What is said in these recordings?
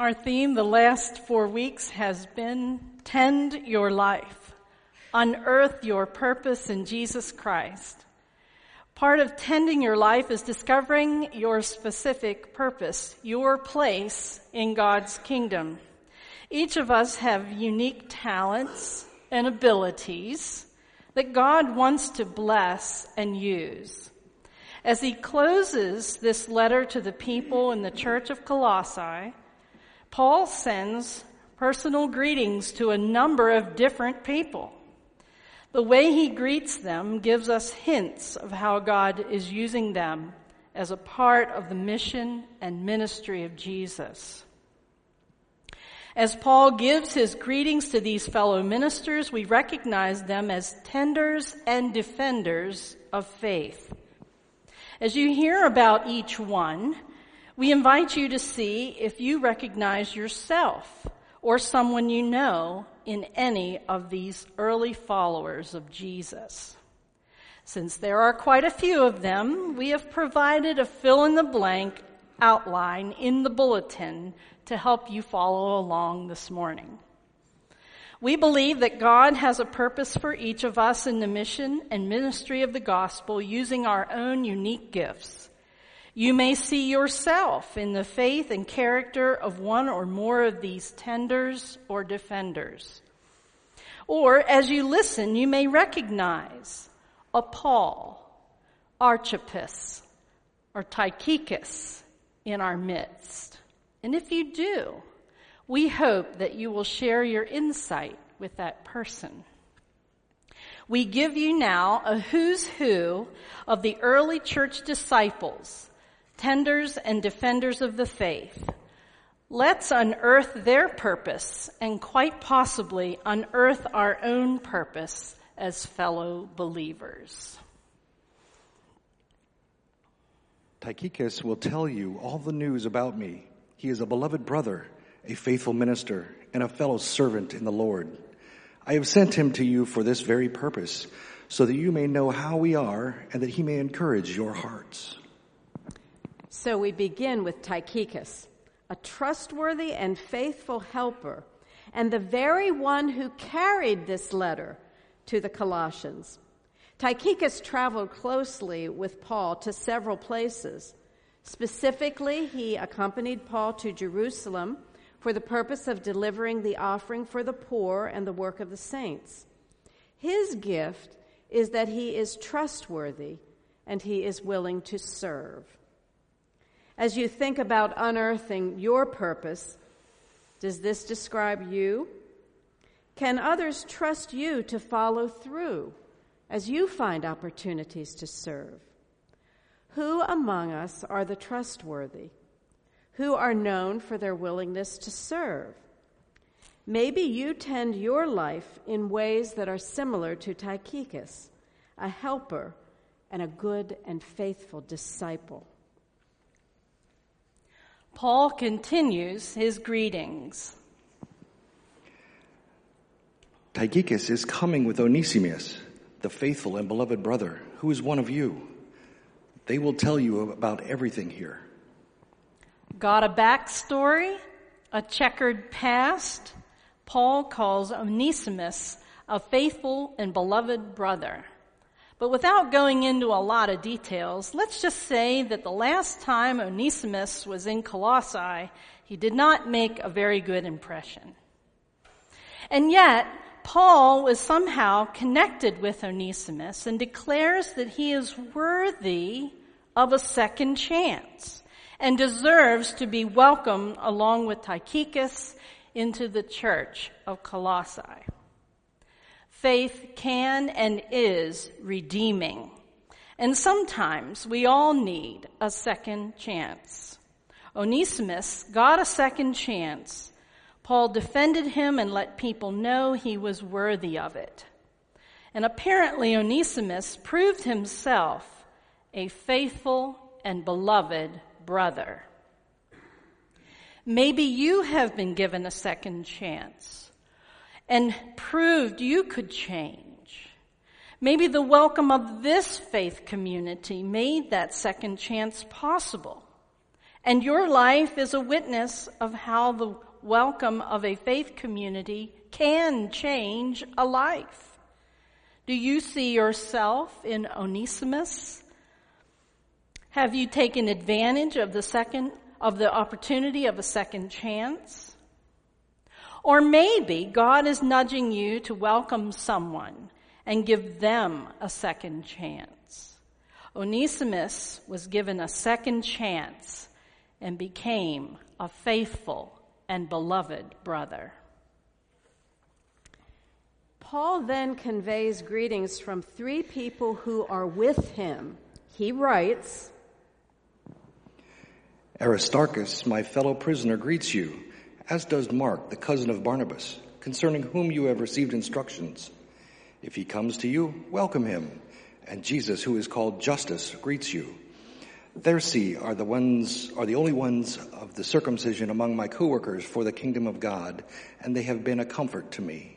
Our theme the last 4 weeks has been Tend Your Life. Unearth your purpose in Jesus Christ. Part of tending your life is discovering your specific purpose, your place in God's kingdom. Each of us have unique talents and abilities that God wants to bless and use. As he closes this letter to the people in the church of Colossae, Paul sends personal greetings to a number of different people. The way he greets them gives us hints of how God is using them as a part of the mission and ministry of Jesus. As Paul gives his greetings to these fellow ministers, we recognize them as tenders and defenders of faith. As you hear about each one, we invite you to see if you recognize yourself or someone you know in any of these early followers of Jesus. Since there are quite a few of them, we have provided a fill-in-the-blank outline in the bulletin to help you follow along this morning. We believe that God has a purpose for each of us in the mission and ministry of the gospel using our own unique gifts. You may see yourself in the faith and character of one or more of these tenders or defenders. Or as you listen, you may recognize a Paul, Archippus, or Tychicus in our midst. And if you do, we hope that you will share your insight with that person. We give you now a who's who of the early church disciples, tenders and defenders of the faith. Let's unearth their purpose and quite possibly unearth our own purpose as fellow believers. Tychicus will tell you all the news about me. He is a beloved brother, a faithful minister, and a fellow servant in the Lord. I have sent him to you for this very purpose, so that you may know how we are and that he may encourage your hearts. So we begin with Tychicus, a trustworthy and faithful helper, and the very one who carried this letter to the Colossians. Tychicus traveled closely with Paul to several places. Specifically, he accompanied Paul to Jerusalem for the purpose of delivering the offering for the poor and the work of the saints. His gift is that he is trustworthy and he is willing to serve. As you think about unearthing your purpose, does this describe you? Can others trust you to follow through as you find opportunities to serve? Who among us are the trustworthy? Who are known for their willingness to serve? Maybe you tend your life in ways that are similar to Tychicus, a helper and a good and faithful disciple. Paul continues his greetings. Tychicus is coming with Onesimus, the faithful and beloved brother, who is one of you. They will tell you about everything here. Got a backstory, a checkered past? Paul calls Onesimus a faithful and beloved brother. But without going into a lot of details, let's just say that the last time Onesimus was in Colossae, he did not make a very good impression. And yet, Paul was somehow connected with Onesimus and declares that he is worthy of a second chance and deserves to be welcomed along with Tychicus into the church of Colossae. Faith can and is redeeming, and sometimes we all need a second chance. Onesimus got a second chance. Paul defended him and let people know he was worthy of it. And apparently Onesimus proved himself a faithful and beloved brother. Maybe you have been given a second chance and proved you could change. Maybe the welcome of this faith community made that second chance possible. And your life is a witness of how the welcome of a faith community can change a life. Do you see yourself in Onesimus? Have you taken advantage of the opportunity of a second chance? Or maybe God is nudging you to welcome someone and give them a second chance. Onesimus was given a second chance and became a faithful and beloved brother. Paul then conveys greetings from 3 people who are with him. He writes, Aristarchus, my fellow prisoner, greets you, as does Mark, the cousin of Barnabas, concerning whom you have received instructions. If he comes to you, welcome him. And Jesus, who is called Justus, greets you. Therse are the only ones of the circumcision among my co-workers for the kingdom of God, and they have been a comfort to me.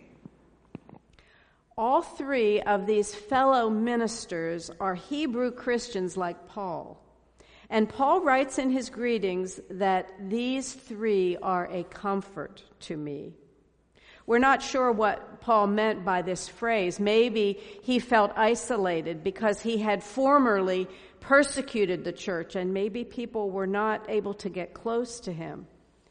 All 3 of these fellow ministers are Hebrew Christians like Paul. And Paul writes in his greetings that these 3 are a comfort to me. We're not sure what Paul meant by this phrase. Maybe he felt isolated because he had formerly persecuted the church, and maybe people were not able to get close to him.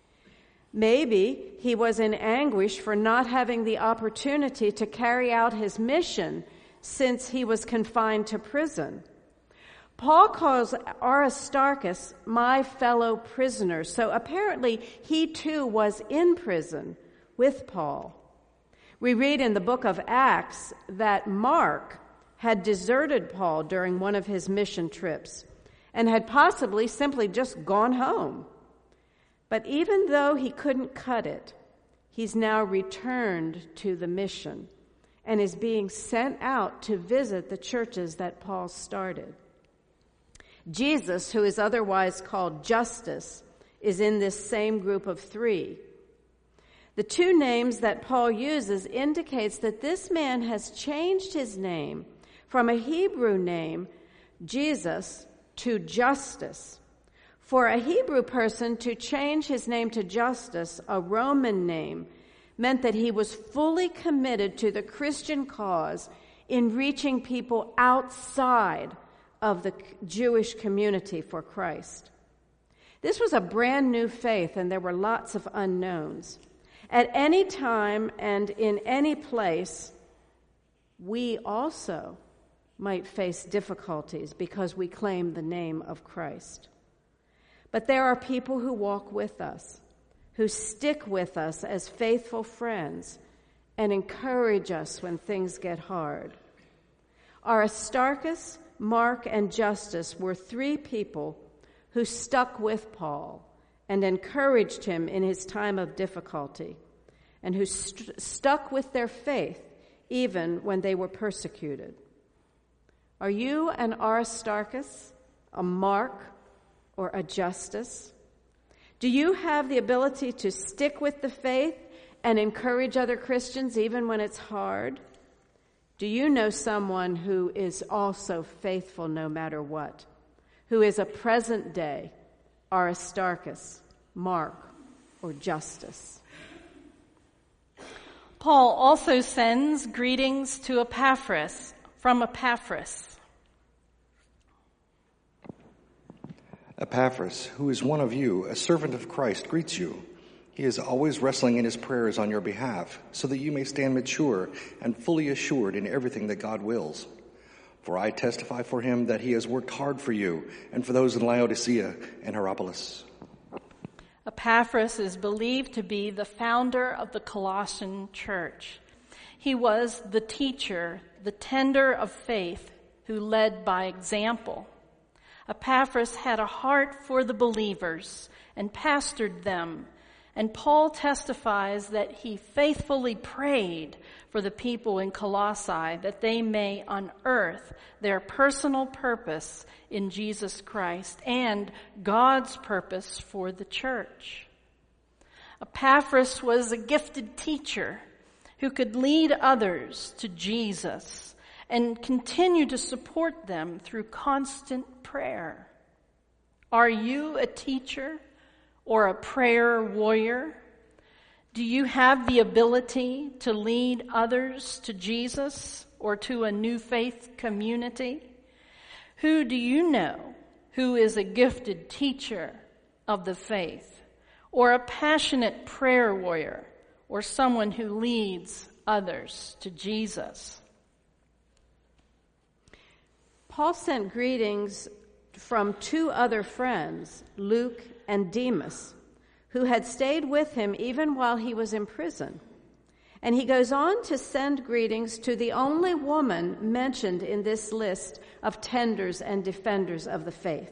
Maybe he was in anguish for not having the opportunity to carry out his mission since he was confined to prison. Paul calls Aristarchus my fellow prisoner, so apparently he too was in prison with Paul. We read in the book of Acts that Mark had deserted Paul during one of his mission trips and had possibly simply just gone home. But even though he couldn't cut it, he's now returned to the mission and is being sent out to visit the churches that Paul started. Jesus, who is otherwise called Justus, is in this same group of 3. The 2 names that Paul uses indicates that this man has changed his name from a Hebrew name, Jesus, to Justus. For a Hebrew person to change his name to Justus, a Roman name, meant that he was fully committed to the Christian cause in reaching people outside of the Jewish community for Christ. This was a brand new faith, and there were lots of unknowns. At any time and in any place, we also might face difficulties because we claim the name of Christ. But there are people who walk with us, who stick with us as faithful friends and encourage us when things get hard. Aristarchus, Mark, and Justus were 3 people who stuck with Paul and encouraged him in his time of difficulty, and who stuck with their faith even when they were persecuted. Are you an Aristarchus, a Mark, or a Justus? Do you have the ability to stick with the faith and encourage other Christians even when it's hard? Do you know someone who is also faithful no matter what, who is a present-day Aristarchus, Mark, or Justus? Paul also sends greetings to Epaphras, from Epaphras. Epaphras, who is one of you, a servant of Christ, greets you. He is always wrestling in his prayers on your behalf, so that you may stand mature and fully assured in everything that God wills. For I testify for him that he has worked hard for you and for those in Laodicea and Hierapolis. Epaphras is believed to be the founder of the Colossian church. He was the teacher, the tender of faith, who led by example. Epaphras had a heart for the believers and pastored them, and Paul testifies that he faithfully prayed for the people in Colossae that they may unearth their personal purpose in Jesus Christ and God's purpose for the church. Epaphras was a gifted teacher who could lead others to Jesus and continue to support them through constant prayer. Are you a teacher or a prayer warrior? Do you have the ability to lead others to Jesus or to a new faith community? Who do you know who is a gifted teacher of the faith, or a passionate prayer warrior, or someone who leads others to Jesus? Paul sent greetings from 2 other friends, Luke and Demas, who had stayed with him even while he was in prison. And he goes on to send greetings to the only woman mentioned in this list of tenders and defenders of the faith.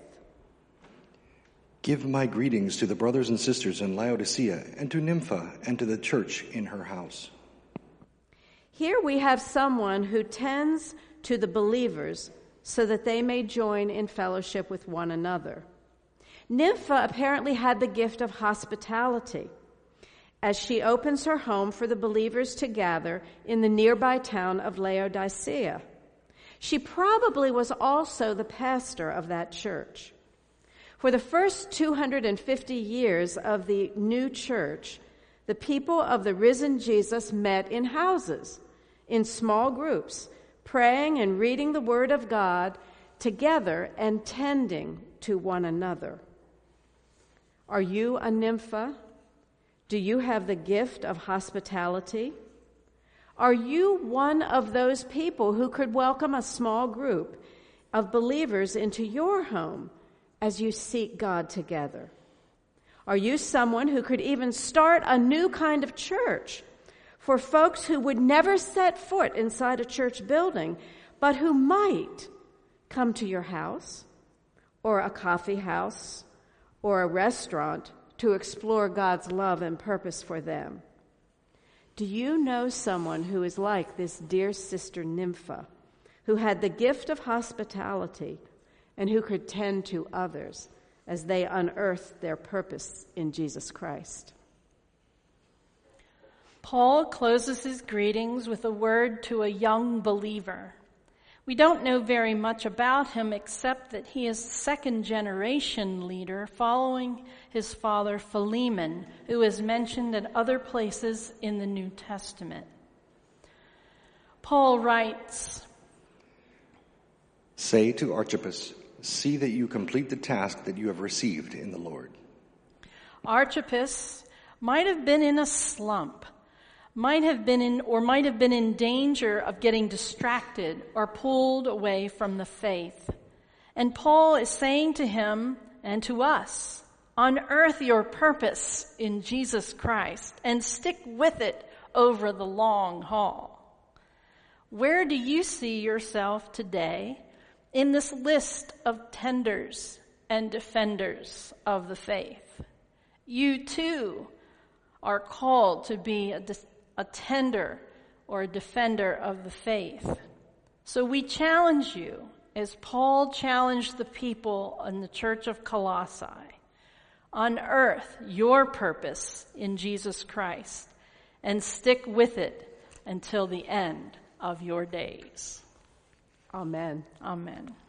Give my greetings to the brothers and sisters in Laodicea, and to Nympha, and to the church in her house. Here we have someone who tends to the believers so that they may join in fellowship with one another. Nympha apparently had the gift of hospitality, as she opens her home for the believers to gather in the nearby town of Laodicea. She probably was also the pastor of that church. For the first 250 years of the new church, the people of the risen Jesus met in houses, in small groups, praying and reading the Word of God together and tending to one another. Are you a Nympha? Do you have the gift of hospitality? Are you one of those people who could welcome a small group of believers into your home as you seek God together? Are you someone who could even start a new kind of church for folks who would never set foot inside a church building, but who might come to your house or a coffee house or a restaurant to explore God's love and purpose for them? Do you know someone who is like this dear sister Nympha, who had the gift of hospitality and who could tend to others as they unearthed their purpose in Jesus Christ? Paul closes his greetings with a word to a young believer. We don't know very much about him except that he is a second-generation leader following his father Philemon, who is mentioned at other places in the New Testament. Paul writes, "Say to Archippus, see that you complete the task that you have received in the Lord." Archippus might have been in a slump, might have been in danger of getting distracted or pulled away from the faith. And Paul is saying to him and to us, unearth your purpose in Jesus Christ and stick with it over the long haul. Where do you see yourself today in this list of tenders and defenders of the faith? You too are called to be a tender or a defender of the faith. So we challenge you, as Paul challenged the people in the church of Colossae, unearth your purpose in Jesus Christ and stick with it until the end of your days. Amen. Amen.